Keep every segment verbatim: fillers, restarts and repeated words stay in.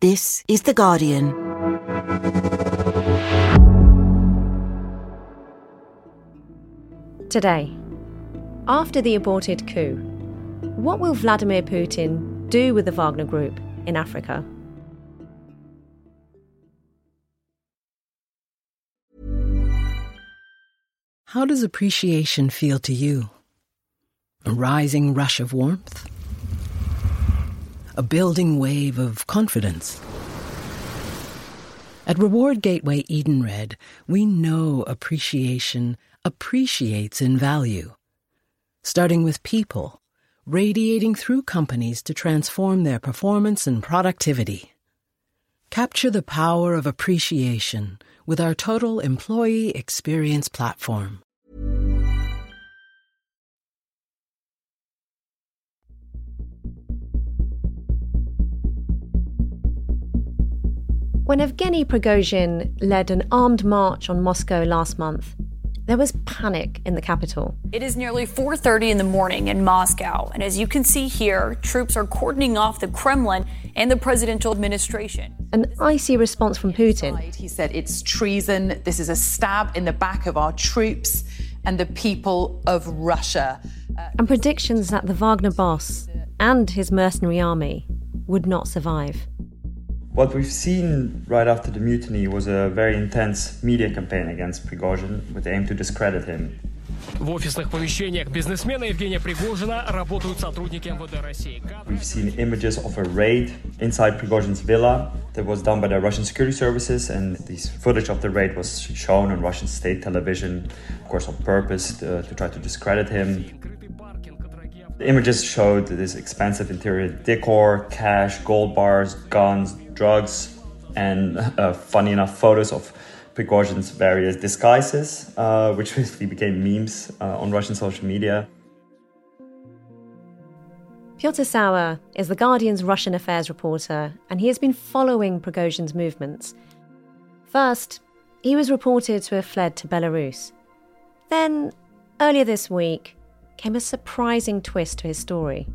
This is The Guardian. Today, after the aborted coup, what will Vladimir Putin do with the Wagner Group in Africa? How does appreciation feel to you? A rising rush of warmth? A building wave of confidence? At Reward Gateway Edenred, we know appreciation appreciates in value. Starting with people, radiating through companies to transform their performance and productivity. Capture the power of appreciation with our total employee experience platform. When Evgeny Prigozhin led an armed march on Moscow last month, there was panic in the capital. It is nearly four thirty in the morning in Moscow, and as you can see here, troops are cordoning off the Kremlin and the presidential administration. An icy response from Putin. He said it's treason, this is a stab in the back of our troops and the people of Russia. Uh, and predictions that the Wagner boss and his mercenary army would not survive. What we've seen right after the mutiny was a very intense media campaign against Prigozhin with the aim to discredit him. В офисных помещениях бизнесмена Евгения Пригожина работают сотрудники эм вэ дэ России. We've seen images of a raid inside Prigozhin's villa that was done by the Russian security services, and this footage of the raid was shown on Russian state television, of course on purpose to, to try to discredit him. The images showed this expensive interior decor, cash, gold bars, guns, drugs, and uh, funny enough, photos of Prigozhin's various disguises, uh, which basically became memes uh, on Russian social media. Piotr Sauer is The Guardian's Russian affairs reporter, and he has been following Prigozhin's movements. First, he was reported to have fled to Belarus. Then, earlier this week, came a surprising twist to his story.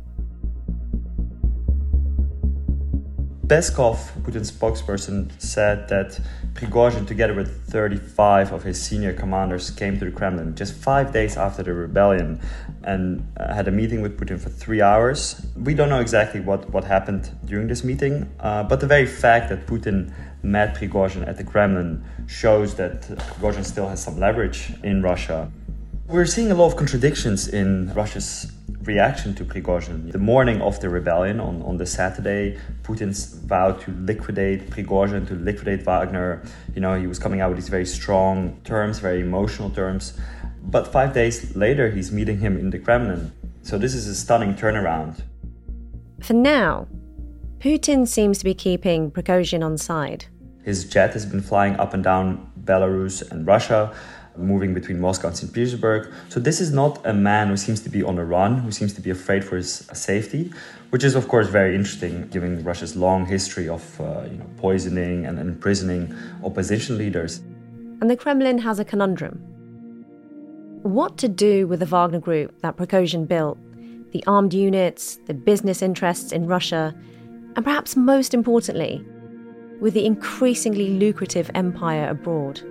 Peskov, Putin's spokesperson, said that Prigozhin, together with thirty-five of his senior commanders, came to the Kremlin just five days after the rebellion and uh, had a meeting with Putin for three hours. We don't know exactly what, what happened during this meeting, uh, but the very fact that Putin met Prigozhin at the Kremlin shows that Prigozhin still has some leverage in Russia. We're seeing a lot of contradictions in Russia's reaction to Prigozhin. The morning of the rebellion, on, on the Saturday, Putin's vowed to liquidate Prigozhin, to liquidate Wagner. You know, he was coming out with these very strong terms, very emotional terms. But five days later, he's meeting him in the Kremlin. So this is a stunning turnaround. For now, Putin seems to be keeping Prigozhin on side. His jet has been flying up and down Belarus and Russia, moving between Moscow and Saint Petersburg. So this is not a man who seems to be on the run, who seems to be afraid for his safety, which is of course very interesting given Russia's long history of uh, you know, poisoning and imprisoning opposition leaders. And the Kremlin has a conundrum. What to do with the Wagner Group that Prigozhin built, the armed units, the business interests in Russia, and perhaps most importantly, with the increasingly lucrative empire abroad.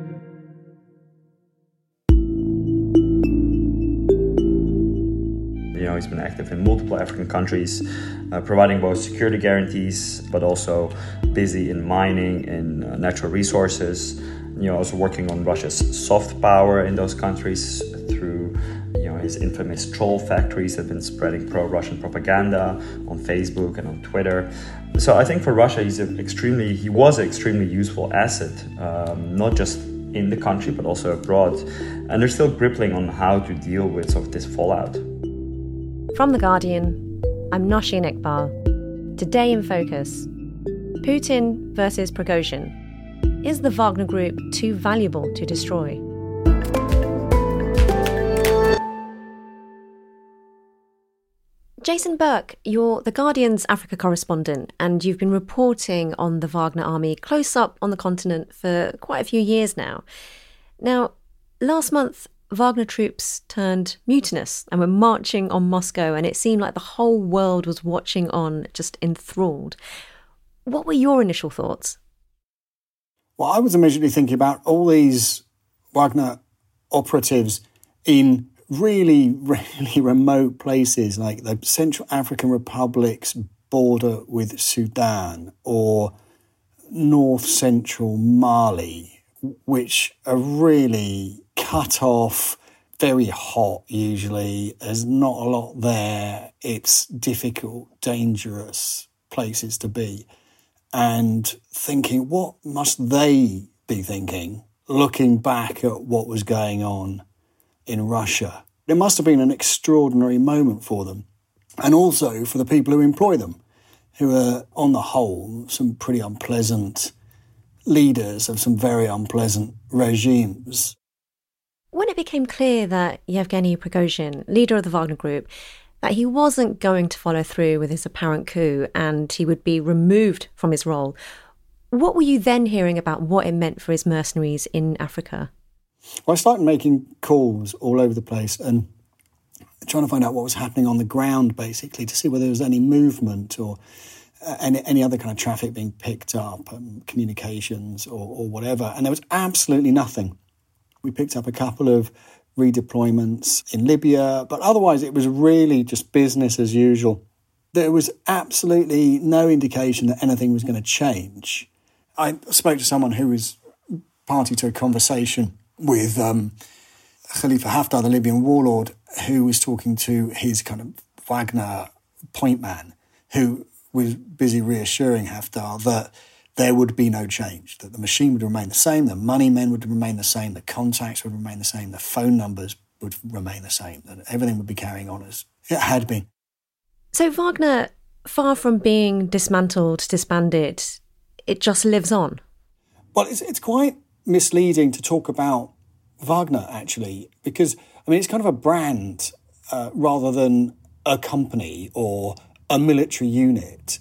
You know, he's been active in multiple African countries, uh, providing both security guarantees, but also busy in mining, in uh, natural resources. You know, also working on Russia's soft power in those countries through, you know, his infamous troll factories that have been spreading pro-Russian propaganda on Facebook and on Twitter. So I think for Russia, he's an extremely, he was an extremely useful asset, um, not just in the country, but also abroad. And they're still grappling on how to deal with sort of this fallout. From The Guardian, I'm Nosheen Iqbal. Today in Focus, Putin versus Prigozhin. Is the Wagner Group too valuable to destroy? Jason Burke, you're The Guardian's Africa correspondent, and you've been reporting on the Wagner army close up on the continent for quite a few years now. Now, last month, Wagner troops turned mutinous and were marching on Moscow, and it seemed like the whole world was watching on, just enthralled. What were your initial thoughts? Well, I was immediately thinking about all these Wagner operatives in really, really remote places like the Central African Republic's border with Sudan or north central Mali, which are really cut off, very hot usually. There's not a lot there. It's difficult, dangerous places to be. And thinking, what must they be thinking, looking back at what was going on in Russia? It must have been an extraordinary moment for them. And also for the people who employ them, who are, on the whole, some pretty unpleasant leaders of some very unpleasant regimes. When it became clear that Yevgeny Prigozhin, leader of the Wagner Group, that he wasn't going to follow through with his apparent coup and he would be removed from his role, what were you then hearing about what it meant for his mercenaries in Africa? Well, I started making calls all over the place and trying to find out what was happening on the ground, basically, to see whether there was any movement or uh, any, any other kind of traffic being picked up, um, communications or, or whatever. And there was absolutely nothing. We picked up a couple of redeployments in Libya, but otherwise it was really just business as usual. There was absolutely no indication that anything was going to change. I spoke to someone who was party to a conversation with um, Khalifa Haftar, the Libyan warlord, who was talking to his kind of Wagner point man, who was busy reassuring Haftar that there would be no change, that the machine would remain the same, the money men would remain the same, the contacts would remain the same, the phone numbers would remain the same, that everything would be carrying on as it had been. So Wagner, far from being dismantled, disbanded, it just lives on? Well, it's, it's quite misleading to talk about Wagner, actually, because, I mean, it's kind of a brand uh, rather than a company or a military unit.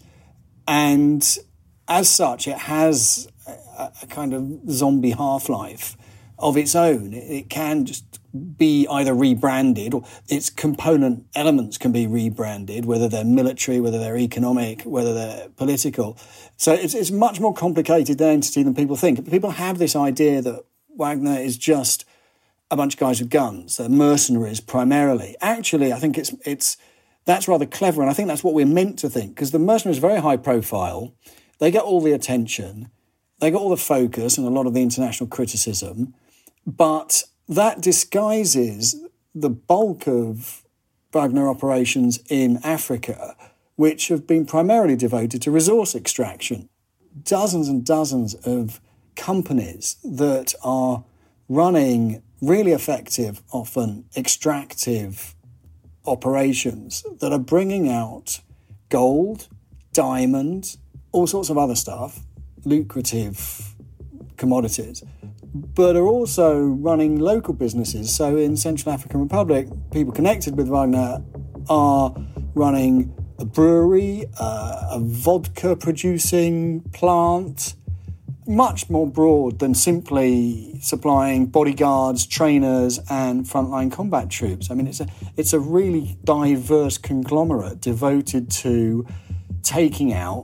And as such, it has a, a kind of zombie half-life of its own. It, it can just be either rebranded or its component elements can be rebranded, whether they're military, whether they're economic, whether they're political. So it's, it's a much more complicated entity than people think. People have this idea that Wagner is just a bunch of guys with guns. They're mercenaries primarily. Actually, I think it's it's that's rather clever, and I think that's what we're meant to think, because the mercenaries are very high profile. They get all the attention, they get all the focus and a lot of the international criticism, but that disguises the bulk of Wagner operations in Africa, which have been primarily devoted to resource extraction. Dozens and dozens of companies that are running really effective, often extractive operations that are bringing out gold, diamond, all sorts of other stuff, lucrative commodities, but are also running local businesses. So in Central African Republic, people connected with Wagner are running a brewery, uh, a vodka-producing plant, much more broad than simply supplying bodyguards, trainers, and frontline combat troops. I mean, it's a it's a really diverse conglomerate devoted to taking out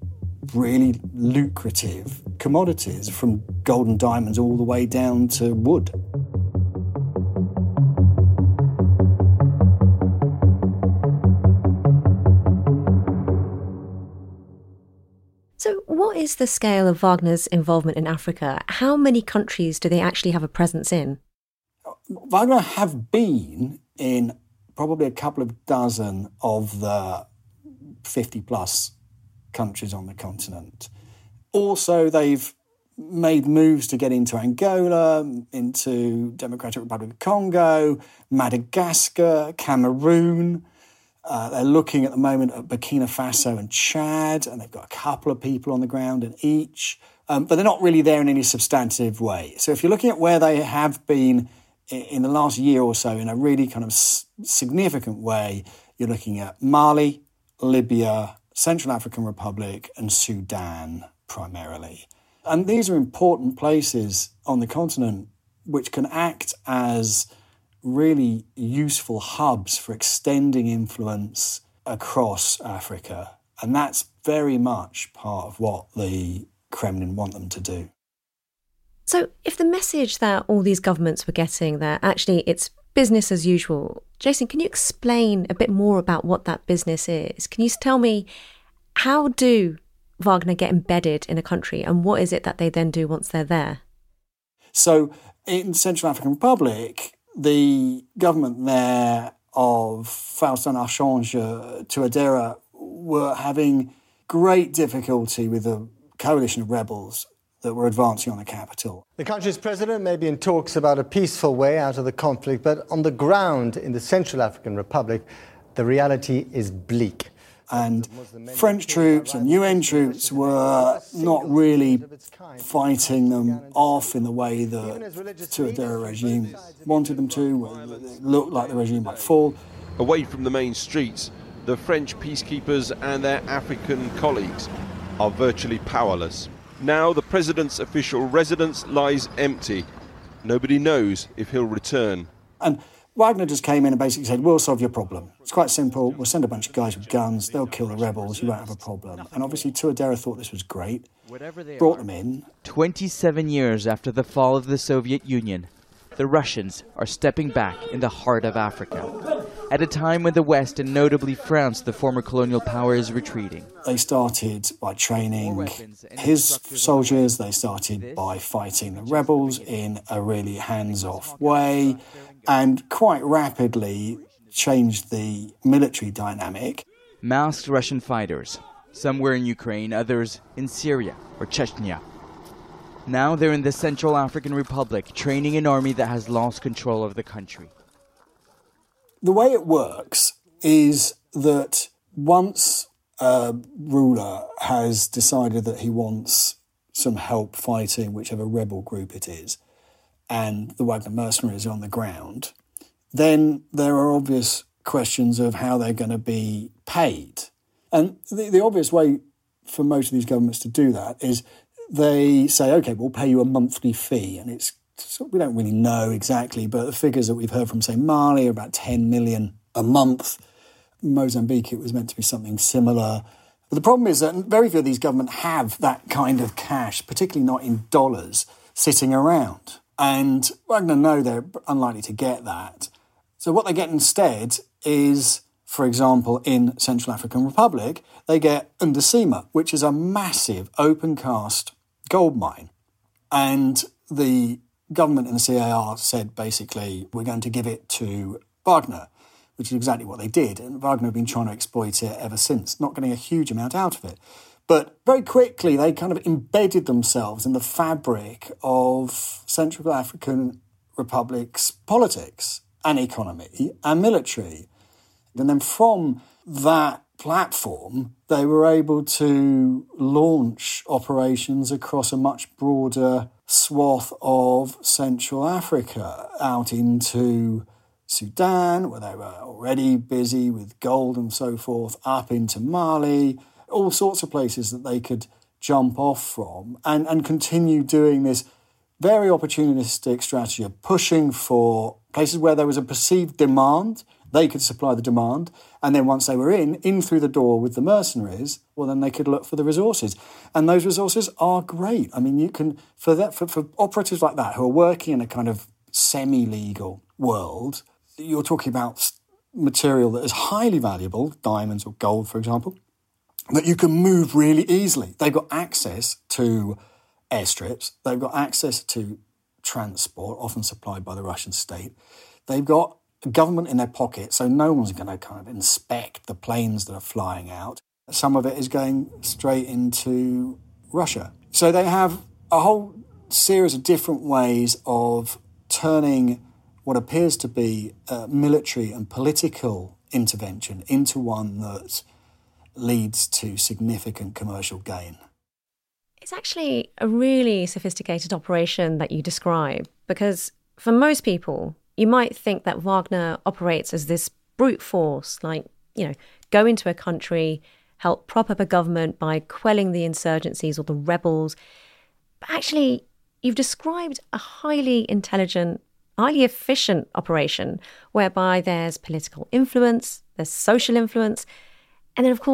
really lucrative commodities, from gold and diamonds all the way down to wood. So what is the scale of Wagner's involvement in Africa? How many countries do they actually have a presence in? Wagner have been in probably a couple of dozen of the fifty plus countries on the continent. Also, they've made moves to get into Angola, into Democratic Republic of Congo, Madagascar, Cameroon. Uh, they're looking at the moment at Burkina Faso and Chad, and they've got a couple of people on the ground in each, um, but they're not really there in any substantive way. So if you're looking at where they have been in, in the last year or so in a really kind of s- significant way, you're looking at Mali, Libya, Central African Republic and Sudan primarily. And these are important places on the continent which can act as really useful hubs for extending influence across Africa And that's very much part of what the Kremlin want them to do. So if the message that all these governments were getting that actually it's business as usual, Jason, can you explain a bit more about what that business is? Can you tell me, how do Wagner get embedded in a country and what is it that they then do once they're there? So in Central African Republic, the government there of Faustin Archange Touadéra were having great difficulty with a coalition of rebels that were advancing on the capital. The country's president may be in talks about a peaceful way out of the conflict, but on the ground in the Central African Republic, the reality is bleak. And French troops and U N troops were not really fighting them off in the way the Touadéra regime wanted them to. It looked like the regime might fall. Away from the main streets, the French peacekeepers and their African colleagues are virtually powerless. Now the president's official residence lies empty. Nobody knows if he'll return. And Wagner just came in and basically said, we'll solve your problem. It's quite simple. We'll send a bunch of guys with guns. They'll kill the rebels. You won't have a problem. And obviously Touadéra thought this was great, brought them in. twenty-seven years after the fall of the Soviet Union, the Russians are stepping back in the heart of Africa, at a time when the West, and notably France, the former colonial power, is retreating. They started by training his soldiers. They started by fighting the rebels in a really hands-off way, and quite rapidly changed the military dynamic. Masked Russian fighters, some were in Ukraine, others in Syria or Chechnya. Now they're in the Central African Republic, training an army that has lost control of the country. The way it works is that once a ruler has decided that he wants some help fighting whichever rebel group it is, and the Wagner mercenaries are on the ground, then there are obvious questions of how they're going to be paid. And the, the obvious way for most of these governments to do that is they say, OK, we'll pay you a monthly fee. And it's we don't really know exactly, but the figures that we've heard from, say, Mali are about ten million a month. Mozambique, it was meant to be something similar. But the problem is that very few of these governments have that kind of cash, particularly not in dollars, sitting around. And Wagner know they're unlikely to get that. So what they get instead is, for example, in Central African Republic, they get Ndasima, which is a massive open-cast gold mine. And the government in the C A R said, basically, we're going to give it to Wagner, which is exactly what they did. And Wagner have been trying to exploit it ever since, not getting a huge amount out of it. But very quickly, they kind of embedded themselves in the fabric of Central African Republic's politics and economy and military. And then from that platform, they were able to launch operations across a much broader swath of Central Africa, out into Sudan, where they were already busy with gold and so forth, up into Mali, all sorts of places that they could jump off from and, and continue doing this very opportunistic strategy of pushing for places where there was a perceived demand. They could supply the demand. And then once they were in, in through the door with the mercenaries, well, then they could look for the resources. And those resources are great. I mean, you can, for that, for, for operatives like that who are working in a kind of semi-legal world, you're talking about material that is highly valuable, diamonds or gold, for example, that you can move really easily. They've got access to airstrips. They've got access to transport, often supplied by the Russian state. They've got government in their pocket, so no one's going to kind of inspect the planes that are flying out. Some of it is going straight into Russia. So they have a whole series of different ways of turning what appears to be a military and political intervention into one that leads to significant commercial gain. It's actually a really sophisticated operation that you describe, because for most people, you might think that Wagner operates as this brute force, like, you know, go into a country, help prop up a government by quelling the insurgencies or the rebels. But actually, you've described a highly intelligent, highly efficient operation whereby there's political influence, there's social influence, and then, of course,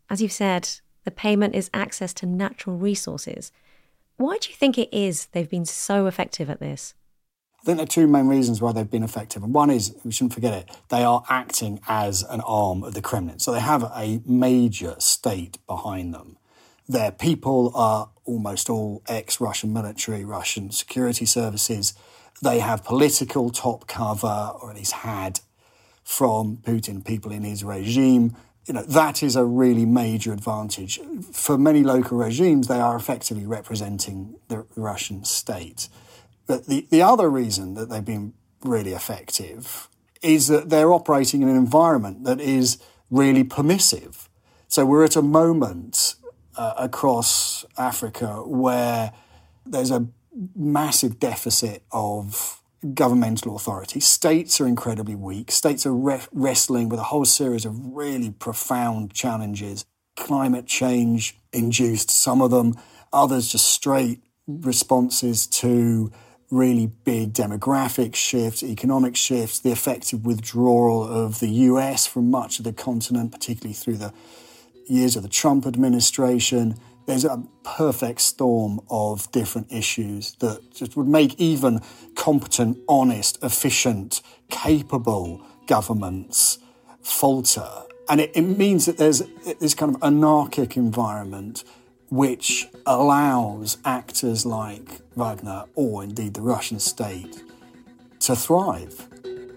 as you've said, the payment is access to natural resources. Why do you think it is they've been so effective at this? I think there are two main reasons why they've been effective. And one is, we shouldn't forget it, they are acting as an arm of the Kremlin. So they have a major state behind them. Their people are almost all ex-Russian military, Russian security services. They have political top cover, or at least had, from Putin, people in his regime. You know, that is a really major advantage. For many local regimes, they are effectively representing the Russian state. But the, the other reason that they've been really effective is that they're operating in an environment that is really permissive. So we're at a moment uh, across Africa where there's a massive deficit of governmental authority. States are incredibly weak. States are re- wrestling with a whole series of really profound challenges. Climate change induced some of them, others just straight responses to really big demographic shifts, economic shifts, the effective withdrawal of the U S from much of the continent, particularly through the years of the Trump administration. There's a perfect storm of different issues that just would make even competent, honest, efficient, capable governments falter. And it, it means that there's this kind of anarchic environment which allows actors like Wagner, or indeed the Russian state, to thrive.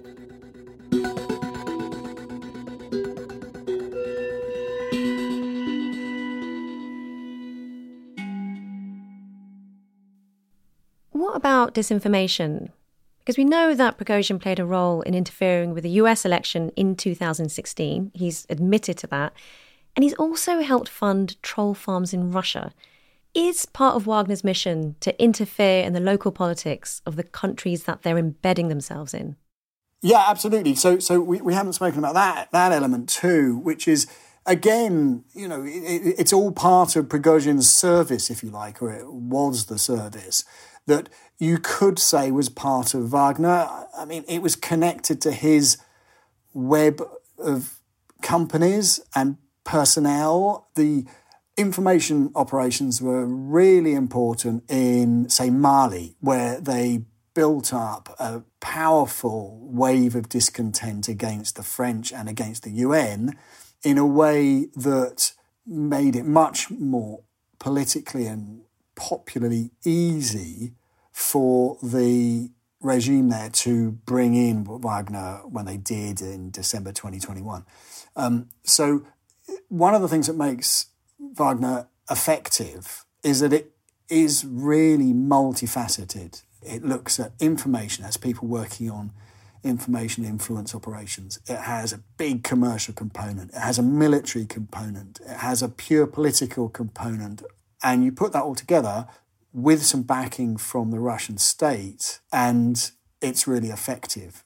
What about disinformation? Because we know that Prigozhin played a role in interfering with the U S election in two thousand sixteen. He's admitted to that. And he's also helped fund troll farms in Russia. Is part of Wagner's mission to interfere in the local politics of the countries that they're embedding themselves in? Yeah, absolutely. So so we, we haven't spoken about that that element too, which is, again, you know, it, it's all part of Prigozhin's service, if you like, or it was the service, that you could say was part of Wagner. I mean, it was connected to his web of companies and personnel. The information operations were really important in, say, Mali, where they built up a powerful wave of discontent against the French and against the U N in a way that made it much more politically and popularly easy for the regime there to bring in Wagner when they did in December twenty twenty-one. Um, so one of the things that makes Wagner effective is that it is really multifaceted. It looks at information, has people working on information influence operations. It has a big commercial component. It has a military component. It has a pure political component. And you put that all together with some backing from the Russian state, and it's really effective.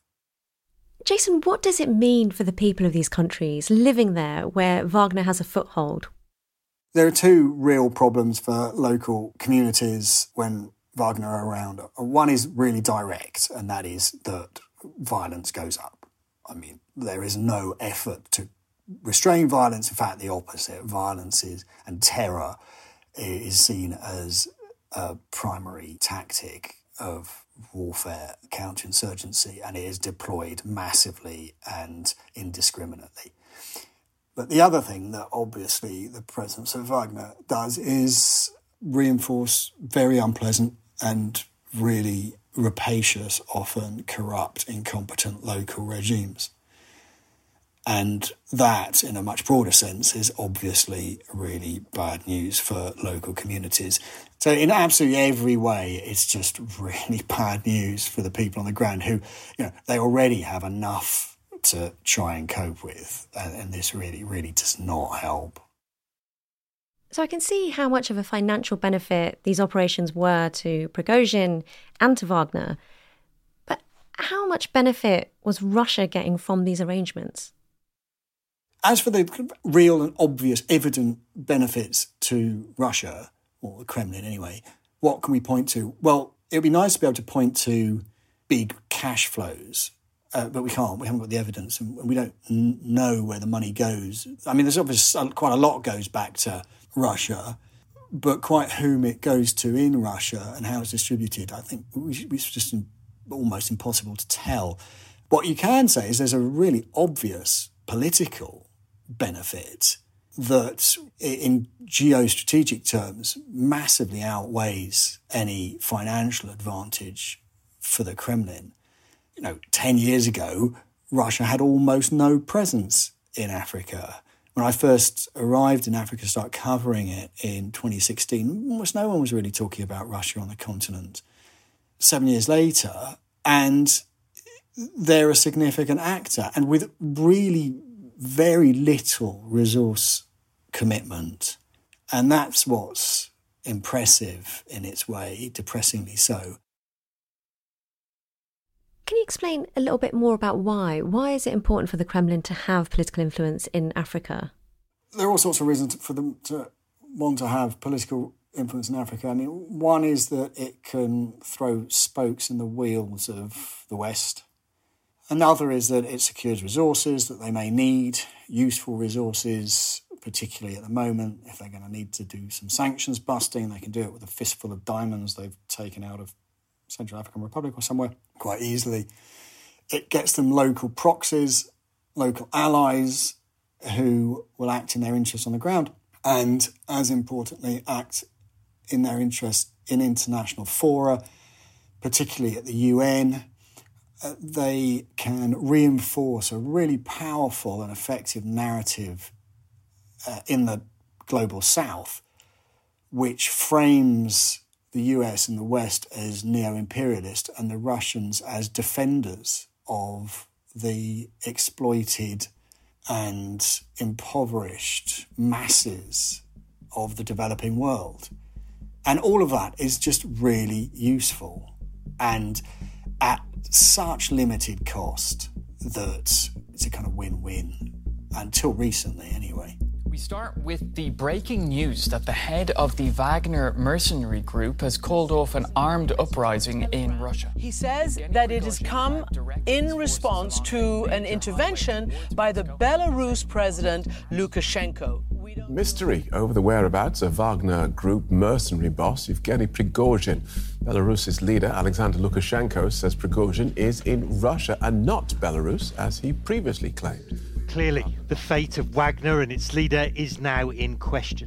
Jason, what does it mean for the people of these countries living there where Wagner has a foothold? There are two real problems for local communities when Wagner are around. One is really direct, and that is that violence goes up. I mean, there is no effort to restrain violence. In fact, the opposite. Violence is, and terror is seen as a primary tactic of warfare, counterinsurgency, and it is deployed massively and indiscriminately. But the other thing that obviously the presence of Wagner does is reinforce very unpleasant and really rapacious, often corrupt, incompetent local regimes. And that, in a much broader sense, is obviously really bad news for local communities. So in absolutely every way, it's just really bad news for the people on the ground who, you know, they already have enough to try and cope with. And, and this really, really does not help. So I can see how much of a financial benefit these operations were to Prigozhin and to Wagner. But how much benefit was Russia getting from these arrangements? As for the real and obvious, evident benefits to Russia, or the Kremlin anyway, what can we point to? Well, it would be nice to be able to point to big cash flows Uh, but we can't. We haven't got the evidence, and we don't n- know where the money goes. I mean, there's obviously quite a lot goes back to Russia, but quite whom it goes to in Russia and how it's distributed, I think it's just almost impossible to tell. What you can say is there's a really obvious political benefit that, in geostrategic terms, massively outweighs any financial advantage for the Kremlin. You know, ten years ago, Russia had almost no presence in Africa. When I first arrived in Africa, started covering it in twenty sixteen, almost no one was really talking about Russia on the continent. Seven years later, and they're a significant actor, and with really very little resource commitment. And that's what's impressive in its way, depressingly so. Can you explain a little bit more about why? Why is it important for the Kremlin to have political influence in Africa? There are all sorts of reasons for them to want to have political influence in Africa. I mean, one is that it can throw spokes in the wheels of the West. Another is that it secures resources that they may need, useful resources, particularly at the moment. If they're going to need to do some sanctions busting, they can do it with a fistful of diamonds they've taken out of Central African Republic or somewhere quite easily. It gets them local proxies, local allies who will act in their interests on the ground and, as importantly, act in their interest in international fora, particularly at the U N. Uh, they can reinforce a really powerful and effective narrative uh, in the global south, which frames the U S and the West as neo-imperialist and the Russians as defenders of the exploited and impoverished masses of the developing world. And all of that is just really useful and at such limited cost that it's a kind of win-win, until recently anyway. We start with the breaking news that the head of the Wagner mercenary group has called off an armed uprising in Russia. He says that it has come in response to an intervention by the Belarus president Lukashenko. Mystery over the whereabouts of Wagner Group mercenary boss Yevgeny Prigozhin. Belarus's leader Alexander Lukashenko says Prigozhin is in Russia and not Belarus, as he previously claimed. Clearly, the fate of Wagner and its leader is now in question.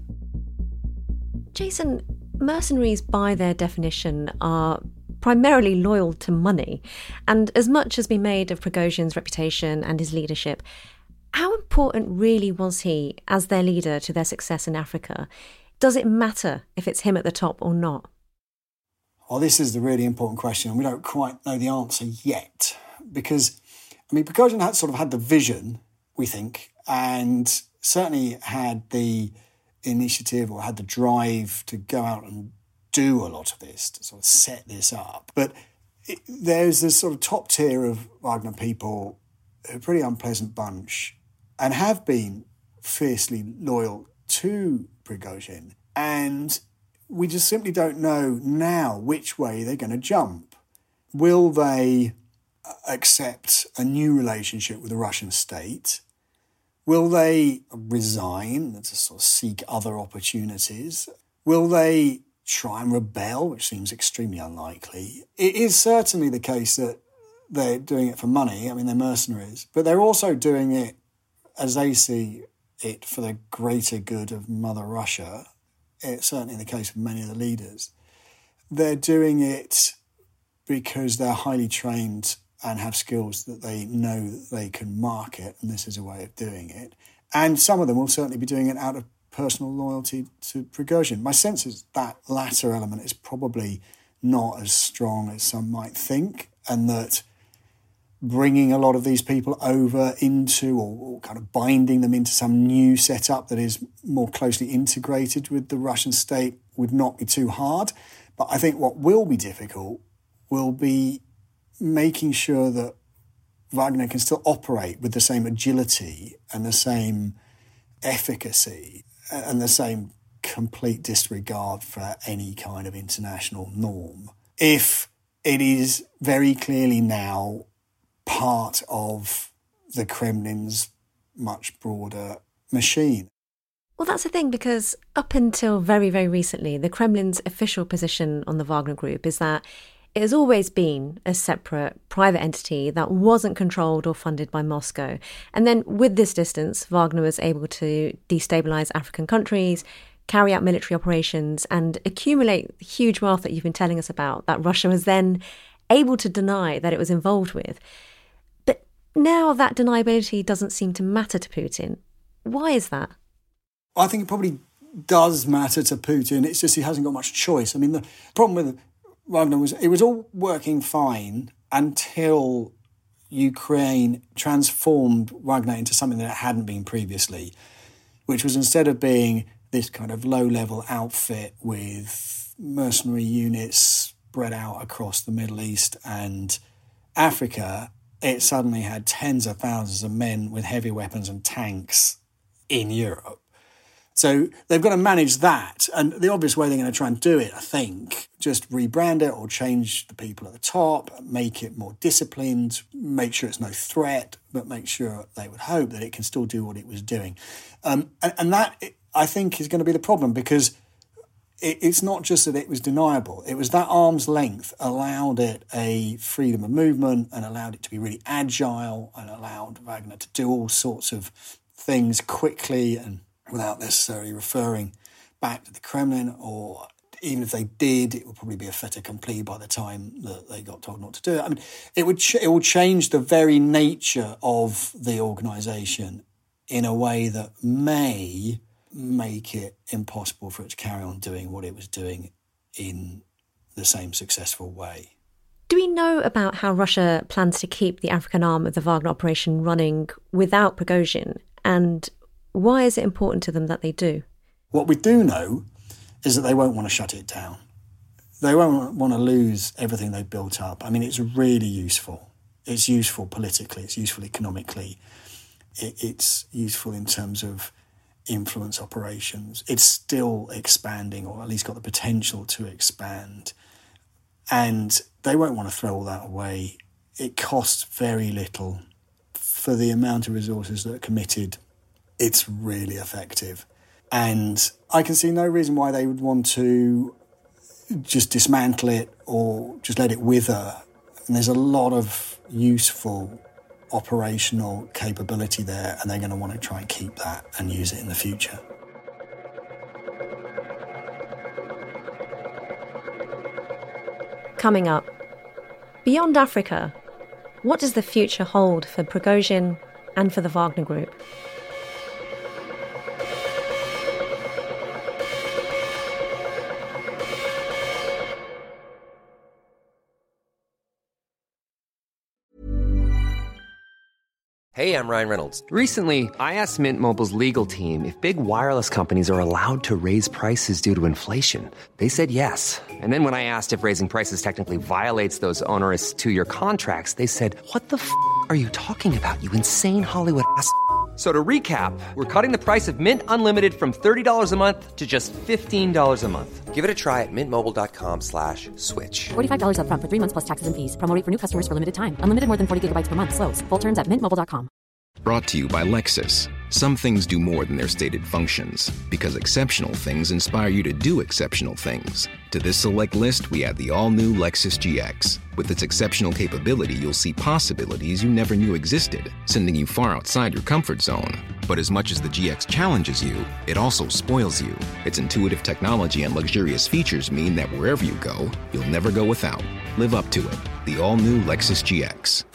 Jason, mercenaries by their definition are primarily loyal to money, and as much has been made of Prigozhin's reputation and his leadership, how important really was he as their leader to their success in Africa? Does it matter if it's him at the top or not? Well, this is the really important question, and we don't quite know the answer yet, because, I mean, Prigozhin had sort of had the vision, we think, and certainly had the initiative or had the drive to go out and do a lot of this, to sort of set this up. But it, there's this sort of top tier of Wagner people, a pretty unpleasant bunch, and have been fiercely loyal to Prigozhin. And we just simply don't know now which way they're going to jump. Will they accept a new relationship with the Russian state? Will they resign to sort of seek other opportunities? Will they try and rebel, which seems extremely unlikely? It is certainly the case that they're doing it for money. I mean, they're mercenaries, but they're also doing it, as they see it, for the greater good of Mother Russia. It's certainly the case with many of the leaders. They're doing it because they're highly trained and have skills that they know that they can market, and this is a way of doing it. And some of them will certainly be doing it out of personal loyalty to Prigozhin. My sense is that latter element is probably not as strong as some might think, and that bringing a lot of these people over into, or, or kind of binding them into some new setup that is more closely integrated with the Russian state would not be too hard. But I think what will be difficult will be making sure that Wagner can still operate with the same agility and the same efficacy and the same complete disregard for any kind of international norm, if it is very clearly now part of the Kremlin's much broader machine. Well, that's the thing, because up until very, very recently, the Kremlin's official position on the Wagner Group is that it has always been a separate private entity that wasn't controlled or funded by Moscow. And then with this distance, Wagner was able to destabilise African countries, carry out military operations and accumulate huge wealth that you've been telling us about, that Russia was then able to deny that it was involved with. But now that deniability doesn't seem to matter to Putin. Why is that? I think it probably does matter to Putin. It's just he hasn't got much choice. I mean, the problem with Wagner was it was all working fine until Ukraine transformed Wagner into something that it hadn't been previously, which was, instead of being this kind of low-level outfit with mercenary units spread out across the Middle East and Africa, it suddenly had tens of thousands of men with heavy weapons and tanks in Europe. So they've got to manage that. And the obvious way they're going to try and do it, I think, just rebrand it or change the people at the top, make it more disciplined, make sure it's no threat, but make sure they would hope that it can still do what it was doing. Um, and, and that, I think, is going to be the problem, because it, it's not just that it was deniable. It was that arm's length allowed it a freedom of movement and allowed it to be really agile and allowed Wagner to do all sorts of things quickly and without necessarily referring back to the Kremlin, or even if they did, it would probably be a fait accompli by the time that they got told not to do it. I mean, it would ch- it will change the very nature of the organisation in a way that may make it impossible for it to carry on doing what it was doing in the same successful way. Do we know about how Russia plans to keep the African arm of the Wagner operation running without Prigozhin, and why is it important to them that they do? What we do know is that they won't want to shut it down. They won't want to lose everything they've built up. I mean, it's really useful. It's useful politically. It's useful economically. It, it's useful in terms of influence operations. It's still expanding, or at least got the potential to expand. And they won't want to throw all that away. It costs very little for the amount of resources that are committed. It's really effective. And I can see no reason why they would want to just dismantle it or just let it wither. And there's a lot of useful operational capability there, and they're going to want to try and keep that and use it in the future. Coming up, beyond Africa, what does the future hold for Prigozhin and for the Wagner Group? Hey, I'm Ryan Reynolds. Recently, I asked Mint Mobile's legal team if big wireless companies are allowed to raise prices due to inflation. They said yes. And then when I asked if raising prices technically violates those onerous two-year contracts, they said, what the f*** are you talking about, you insane Hollywood ass f- So to recap, we're cutting the price of Mint Unlimited from thirty dollars a month to just fifteen dollars a month. Give it a try at mintmobile.com slash switch. forty-five dollars up front for three months plus taxes and fees. Promo rate for new customers for limited time. Unlimited more than forty gigabytes per month. Slows full terms at mint mobile dot com. Brought to you by Lexus. Some things do more than their stated functions, because exceptional things inspire you to do exceptional things. To this select list, we add the all-new Lexus G X. With its exceptional capability, you'll see possibilities you never knew existed, sending you far outside your comfort zone. But as much as the G X challenges you, it also spoils you. Its intuitive technology and luxurious features mean that wherever you go, you'll never go without. Live up to it. The all-new Lexus G X.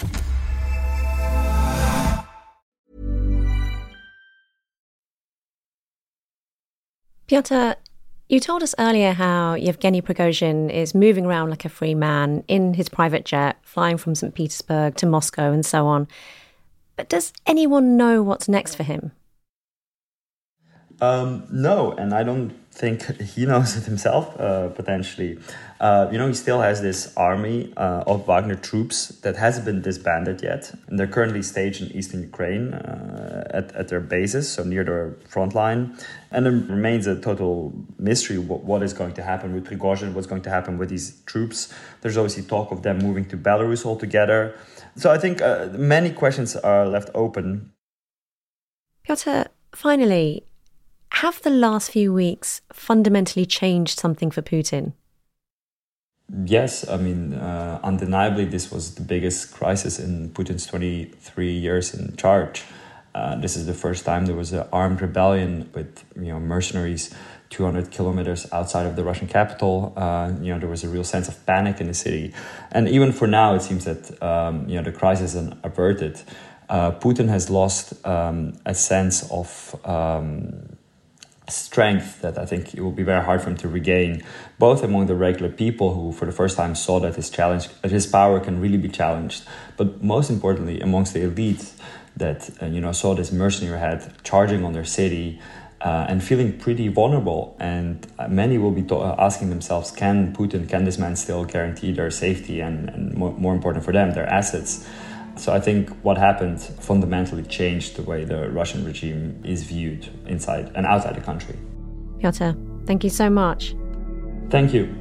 Piotr, you told us earlier how Yevgeny Prigozhin is moving around like a free man in his private jet, flying from Saint Petersburg to Moscow and so on. But does anyone know what's next for him? Um, no, and I don't think he knows it himself, uh, potentially. Uh, you know, he still has this army uh, of Wagner troops that hasn't been disbanded yet. And they're currently staged in eastern Ukraine uh, at, at their bases, so near the front line. And it remains a total mystery what, what is going to happen with Prigozhin, what's going to happen with these troops. There's obviously talk of them moving to Belarus altogether. So I think uh, many questions are left open. Piotr, finally, have the last few weeks fundamentally changed something for Putin? Yes, I mean, uh, undeniably, this was the biggest crisis in Putin's twenty-three years in charge. Uh, this is the first time there was an armed rebellion with, you know, mercenaries two hundred kilometers outside of the Russian capital. Uh, you know, there was a real sense of panic in the city. And even for now, it seems that, um, you know, the crisis is averted. Uh, Putin has lost um, a sense of um, strength that I think it will be very hard for him to regain, both among the regular people who for the first time saw that his challenge, that his power can really be challenged, but most importantly amongst the elite that uh, you know saw this mercenary head charging on their city uh, and feeling pretty vulnerable. And uh, many will be to- asking themselves, can Putin, can this man still guarantee their safety and, and more, more important for them, their assets? So I think what happened fundamentally changed the way the Russian regime is viewed inside and outside the country. Piotr, thank you so much. Thank you.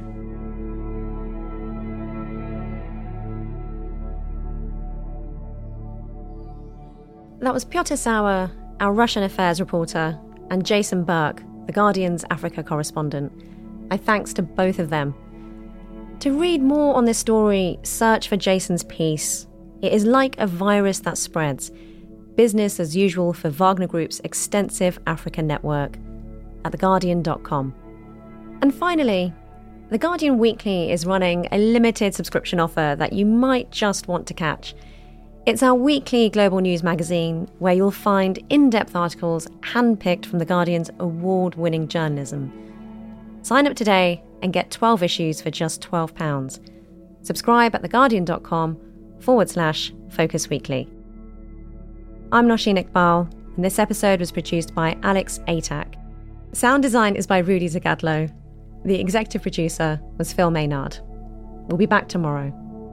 That was Piotr Sauer, our Russian affairs reporter, and Jason Burke, The Guardian's Africa correspondent. My thanks to both of them. To read more on this story, search for Jason's piece. It is like a virus that spreads. Business as usual for Wagner Group's extensive Africa network at the guardian dot com. And finally, The Guardian Weekly is running a limited subscription offer that you might just want to catch. It's our weekly global news magazine where you'll find in-depth articles handpicked from The Guardian's award-winning journalism. Sign up today and get twelve issues for just twelve pounds. Subscribe at the guardian dot com forward slash Focus Weekly. I'm Nosheen Iqbal, and this episode was produced by Alex Atack. Sound design is by Rudy Zagadlo. The executive producer was Phil Maynard. We'll be back tomorrow.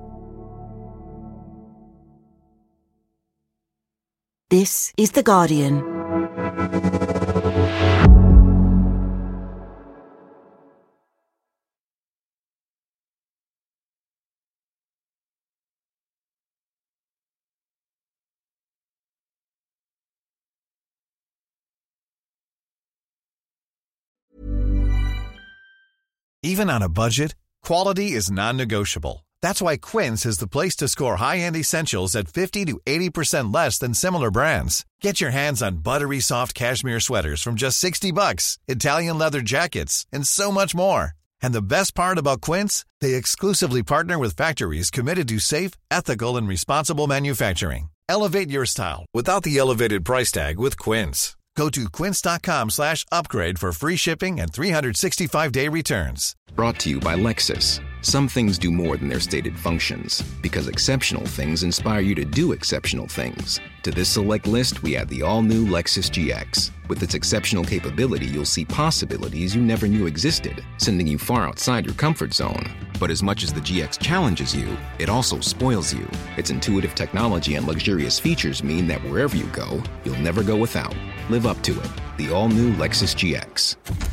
This is The Guardian. Even on a budget, quality is non-negotiable. That's why Quince is the place to score high-end essentials at fifty to eighty percent less than similar brands. Get your hands on buttery soft cashmere sweaters from just sixty bucks, Italian leather jackets, and so much more. And the best part about Quince, they exclusively partner with factories committed to safe, ethical, and responsible manufacturing. Elevate your style without the elevated price tag with Quince. Go to quince.com slash upgrade for free shipping and three sixty-five day returns. Brought to you by Lexus. Some things do more than their stated functions, because exceptional things inspire you to do exceptional things. To this select list, we add the all-new Lexus G X. With its exceptional capability, you'll see possibilities you never knew existed, sending you far outside your comfort zone. But as much as the G X challenges you, it also spoils you. Its intuitive technology and luxurious features mean that wherever you go, you'll never go without. Live up to it. The all-new Lexus G X.